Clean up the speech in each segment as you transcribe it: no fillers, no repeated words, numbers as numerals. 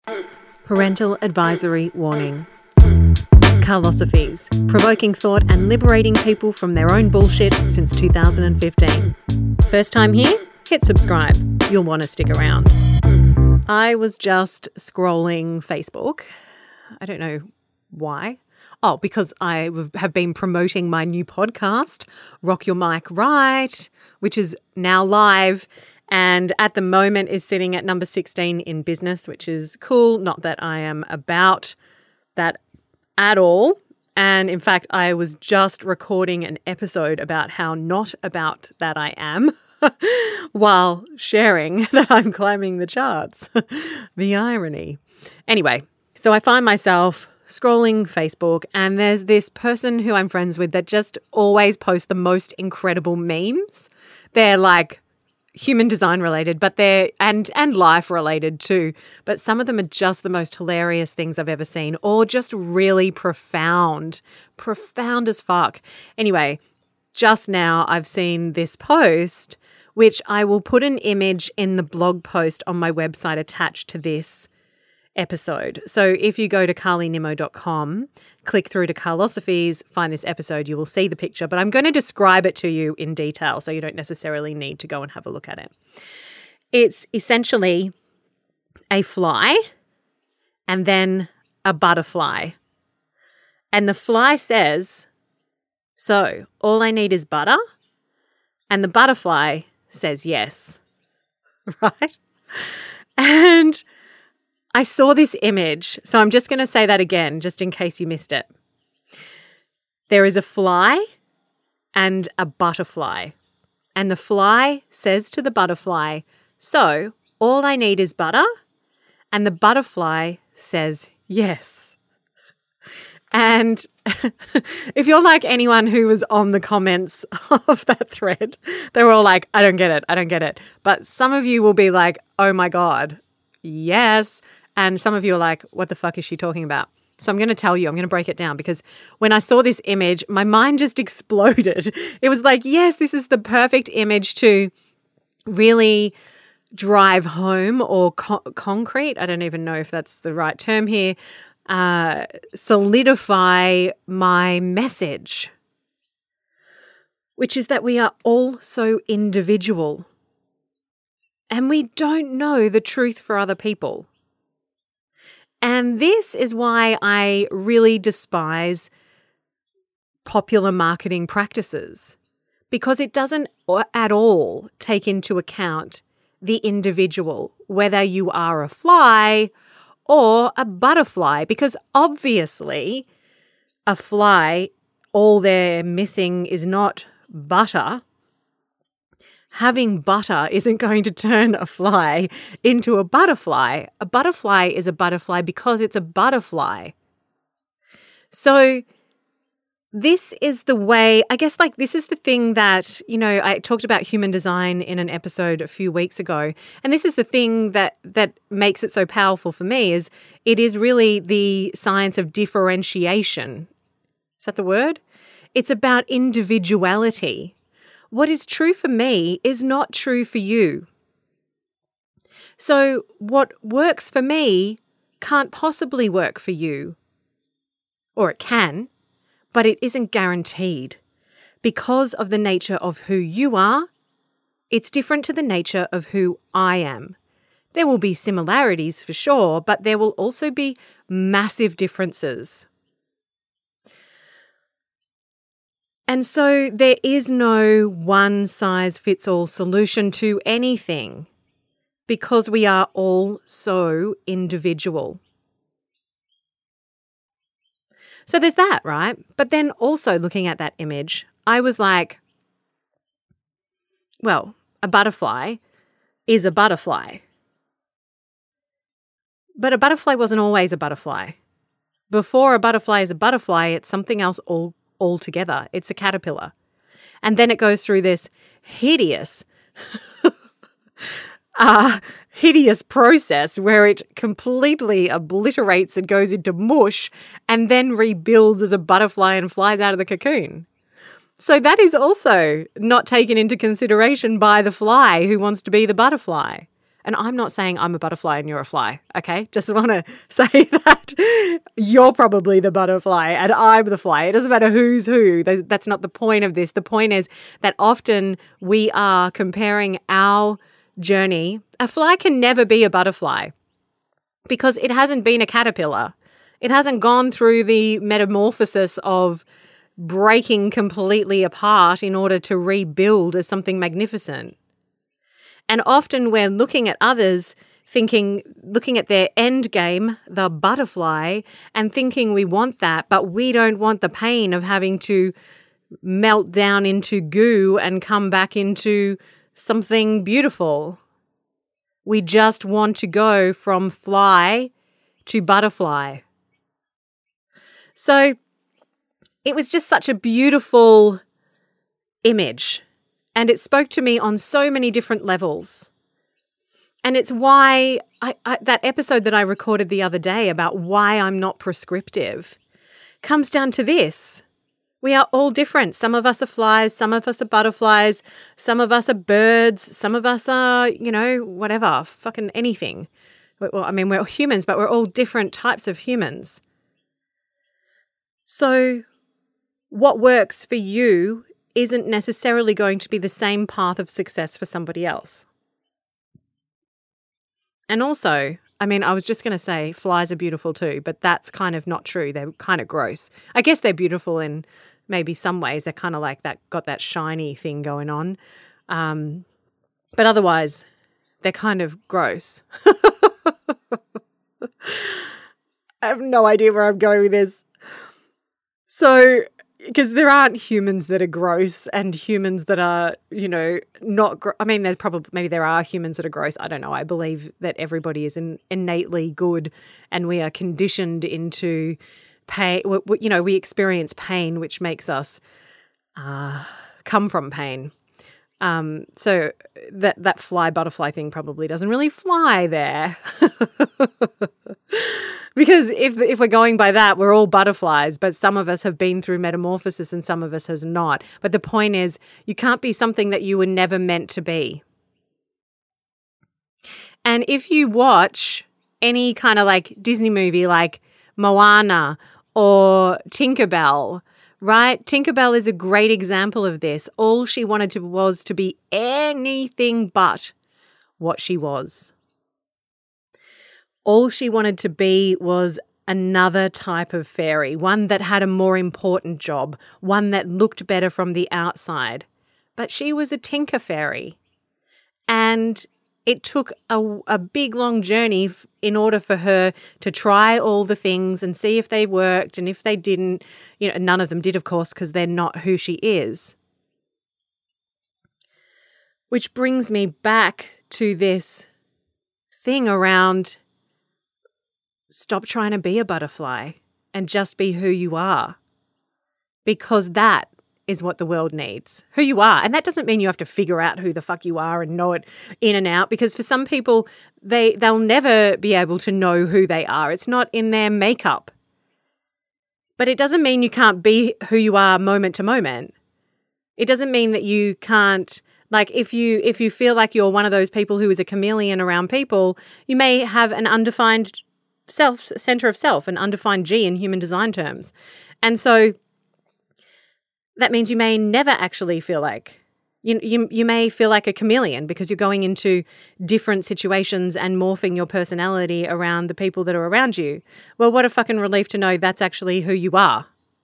Parental advisory warning. Carlosophies, provoking thought and liberating people from their own bullshit since 2015. First time here? Hit subscribe. You'll want to stick around. I was just scrolling Facebook. I don't know why. Oh, because I have been promoting my new podcast, Rock Your Mic Right, which is now live and at the moment is sitting at number 16 in business, which is cool. Not that I am about that at all. And in fact, I was just recording an episode about how not about that I am while sharing that I'm climbing the charts. The irony. Anyway, so I find myself scrolling Facebook and there's this person who I'm friends with that just always posts the most incredible memes. They're like human design related, but they're and life related too. But some of them are just the most hilarious things I've ever seen, or just really profound as fuck. Anyway, just now I've seen this post, which I will put an image in the blog post on my website attached to this episode. So if you go to carlynimmo.com, click through to Carlosophies, find this episode, you will see the picture, but I'm going to describe it to you in detail so you don't necessarily need to go and have a look at it. It's essentially a fly and then a butterfly. And the fly says, "So, all I need is butter." And the butterfly says yes. Right? And I saw this image, so I'm just going to say that again, just in case you missed it. There is a fly and a butterfly, and the fly says to the butterfly, "So, all I need is butter," and the butterfly says yes. And if you're like anyone who was on the comments of that thread, they were all like, I don't get it. But some of you will be like, oh my God, yes. And some of you are like, what the fuck is she talking about? So I'm going to tell you, I'm going to break it down, because when I saw this image, my mind just exploded. It was like, yes, this is the perfect image to really drive home or concrete. I don't even know if that's the right term here. Solidify my message, which is that we are all so individual and we don't know the truth for other people. And this is why I really despise popular marketing practices, because it doesn't at all take into account the individual, whether you are a fly or a butterfly, because obviously a fly, all they're missing is not butter. Having butter isn't going to turn a fly into a butterfly. A butterfly is a butterfly because it's a butterfly. So this is the way, I guess, like this is the thing that, you know, I talked about human design in an episode a few weeks ago. And this is the thing that makes it so powerful for me, is it is really the science of differentiation. Is that the word? It's about individuality. What is true for me is not true for you. So what works for me can't possibly work for you. Or it can, but it isn't guaranteed. Because of the nature of who you are, it's different to the nature of who I am. There will be similarities for sure, but there will also be massive differences. And so there is no one-size-fits-all solution to anything, because we are all so individual. So there's that, right? But then also looking at that image, I was like, well, a butterfly is a butterfly. But a butterfly wasn't always a butterfly. Before a butterfly is a butterfly, it's something else altogether. It's a caterpillar. And then it goes through this hideous process where it completely obliterates and goes into mush and then rebuilds as a butterfly and flies out of the cocoon. So that is also not taken into consideration by the fly who wants to be the butterfly. And I'm not saying I'm a butterfly and you're a fly, okay? Just want to say that you're probably the butterfly and I'm the fly. It doesn't matter who's who. That's not the point of this. The point is that often we are comparing our journey. A fly can never be a butterfly because it hasn't been a caterpillar. It hasn't gone through the metamorphosis of breaking completely apart in order to rebuild as something magnificent. And often we're looking at others looking at their end game, the butterfly, and thinking we want that, but we don't want the pain of having to melt down into goo and come back into something beautiful. We just want to go from fly to butterfly. So it was just such a beautiful image. And it spoke to me on so many different levels. And it's why that episode that I recorded the other day about why I'm not prescriptive comes down to this. We are all different. Some of us are flies, some of us are butterflies, some of us are birds, some of us are, whatever, fucking anything. Well, I mean, we're humans, but we're all different types of humans. So what works for you isn't necessarily going to be the same path of success for somebody else. And also, I mean, I was just going to say flies are beautiful too, but that's kind of not true. They're kind of gross. I guess they're beautiful in maybe some ways. They're kind of like that, got that shiny thing going on. But otherwise, they're kind of gross. I have no idea where I'm going with this. So, because there aren't humans that are gross and humans that are, not I mean, maybe there are humans that are gross. I don't know. I believe that everybody is innately good and we are conditioned into pain. We experience pain, which makes us come from pain. So that fly butterfly thing probably doesn't really fly there. Because if we're going by that, we're all butterflies, but some of us have been through metamorphosis and some of us has not. But the point is, you can't be something that you were never meant to be. And if you watch any kind of like Disney movie like Moana or Tinkerbell, right? Tinkerbell is a great example of this. All she wanted was to be anything but what she was. All she wanted to be was another type of fairy, one that had a more important job, one that looked better from the outside. But she was a tinker fairy. And it took a big, long journey in order for her to try all the things and see if they worked. And if they didn't, none of them did, of course, because they're not who she is. Which brings me back to this thing around stop trying to be a butterfly and just be who you are, because that is what the world needs, who you are. And that doesn't mean you have to figure out who the fuck you are and know it in and out, because for some people, they'll never be able to know who they are. It's not in their makeup. But it doesn't mean you can't be who you are moment to moment. It doesn't mean that you can't, like if you feel like you're one of those people who is a chameleon around people, you may have an undefined center of self, an undefined G in human design terms. And so that means you may never actually feel like, you may feel like a chameleon because you're going into different situations and morphing your personality around the people that are around you. Well, what a fucking relief to know that's actually who you are.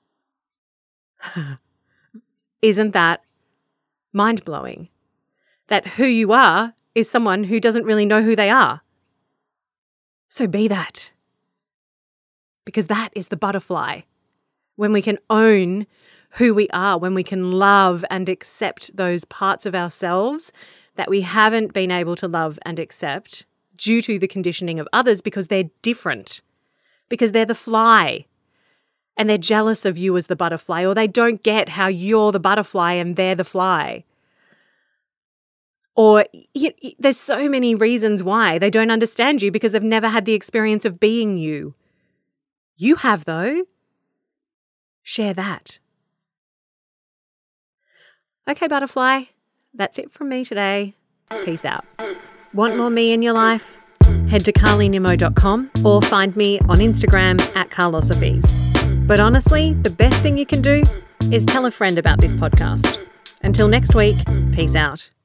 Isn't that mind-blowing? That who you are is someone who doesn't really know who they are. So be that. Because that is the butterfly. When we can own who we are, when we can love and accept those parts of ourselves that we haven't been able to love and accept due to the conditioning of others because they're different, because they're the fly and they're jealous of you as the butterfly, or they don't get how you're the butterfly and they're the fly. Or there's so many reasons why they don't understand you because they've never had the experience of being you. You have, though. Share that. Okay, butterfly, that's it from me today. Peace out. Want more me in your life? Head to carlynimmo.com or find me on Instagram at Carlosophies. But honestly, the best thing you can do is tell a friend about this podcast. Until next week, peace out.